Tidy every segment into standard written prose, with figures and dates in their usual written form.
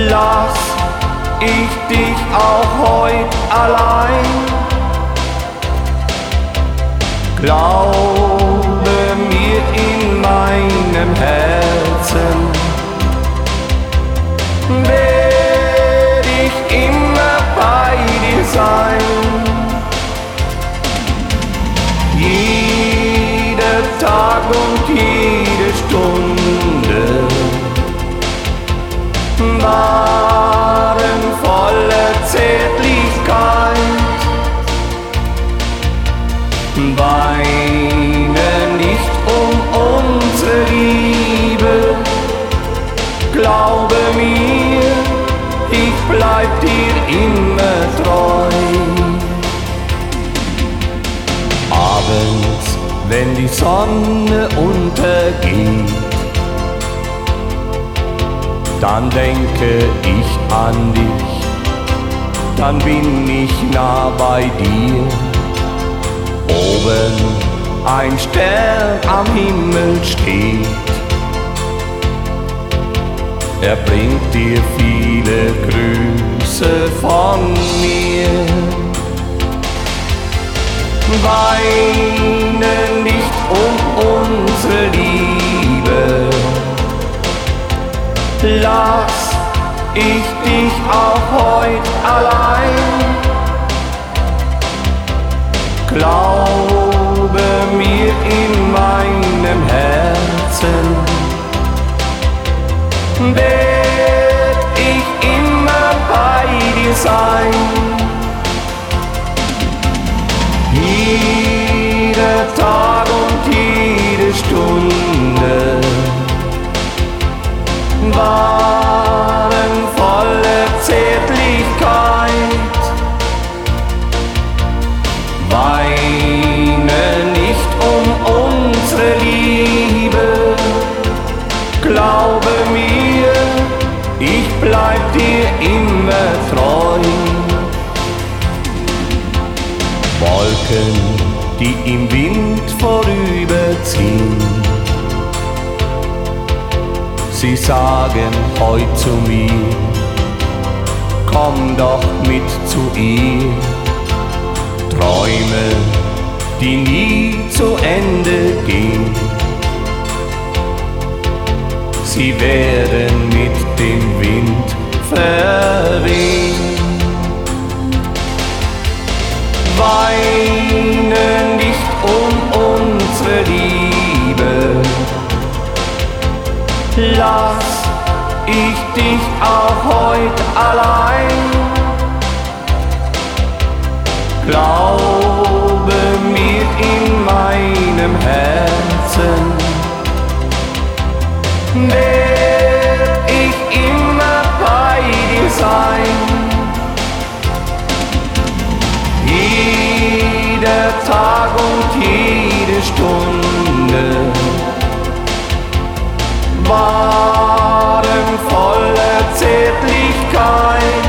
lass ich dich auch heut allein. Glaube mir in meinem Herzen, werd ich immer bei dir sein. Jeder Tag und jede Stunde waren voller Zärtlichkeit. Weine nicht um unsere Liebe, glaube mir, ich bleib dir immer treu. Abends, wenn die Sonne untergeht, dann denke ich an dich, dann bin ich nah bei dir. Oben ein Stern am Himmel steht, er bringt dir viele Grüße von mir. Weine nicht um unsere Liebe, lass ich dich auch heut allein. Glaube mir in meinem Herzen, werd ich immer bei dir sein. Jeder Tag und jede Stunde waren voller Zärtlichkeit. Weine nicht um unsere Liebe, glaube mir, ich bleib dir immer treu. Wolken, die im Wind vorüberziehen, sie sagen heut zu mir, komm doch mit zu ihr. Träume, die nie zu Ende gehen, sie werden mit dem Wind verwehen. Weine nicht um unsere Liebe, lass ich dich auch heut allein. Glaube mir in meinem Herzen, werd ich immer bei dir sein. Jeder Tag und jede Stunde waren voller Zärtlichkeit.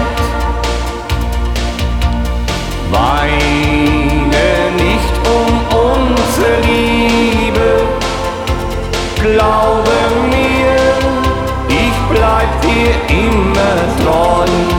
Weine nicht um unsere Liebe, glaube mir, ich bleib dir immer treu.